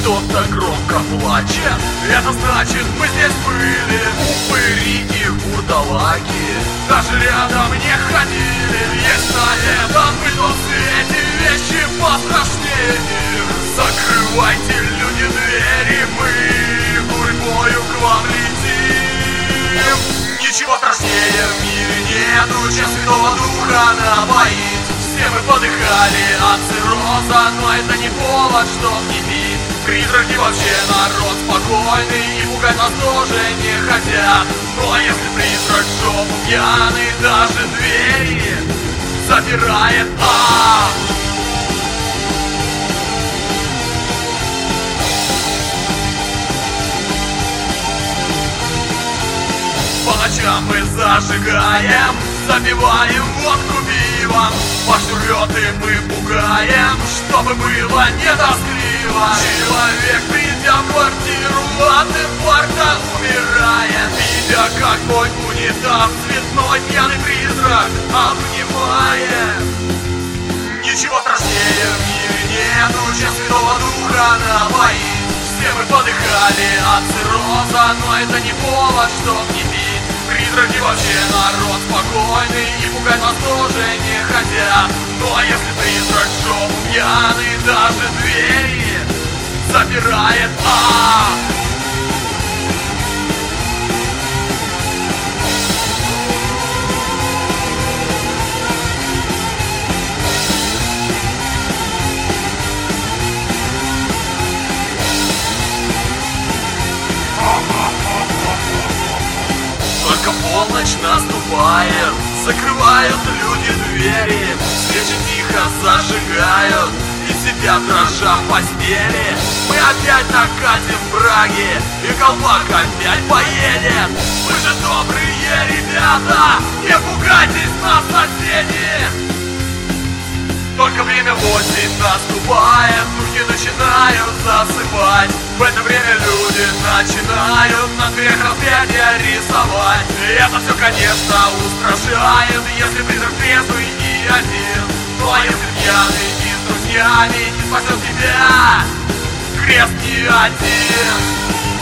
кто-то громко плачет. Это значит, мы здесь были, упыри и вурдалаки. Даже рядом не ходили. Есть на этом мыльном свете вещи пострашнее. Закрывайте, люди, двери, мы гурьбою к вам летим. Ничего страшнее в мире нету, чем Святого Духа напоить. Все мы подыхали от цирроза, но это не повод, чтоб не пить. Призраки вообще народ спокойный, и пугать нас тоже не хотят. Но если призрак в жопу пьяный, даже двери запирает. По ночам мы зажигаем, запиваем водку пивом. Пошрёты мы пугаем, чтобы было не тоскливо. Человек, придя в квартиру, от инфаркта умирает, видя, как мой унитаз цветной пьяный призрак обнимает. Ничего страшнее в мире нету, чем Святого Духа напоить. Все мы подыхали от цирроза, но это не повод, чтоб не пить. Призраки вообще народ спокойный, и пугать нас тоже не хотят. Но если призрак в жопу пьяный, даже двери запирает. Только полночь наступает, закрывают люди двери, свечи тихо зажигают и сидят дрожа в постели. Мы опять накатим браги, и колпак опять поедет. Вы же добрые ребята, не пугайтесь нас, соседи. Только время 8 наступает, духи начинают засыпать. В это время люди начинают на дверях распятия рисовать. И это все, конечно, устрашает, если призрак трезвый и один. Ну а если пьяный и с друзьями, не спасет тебя крест ни один.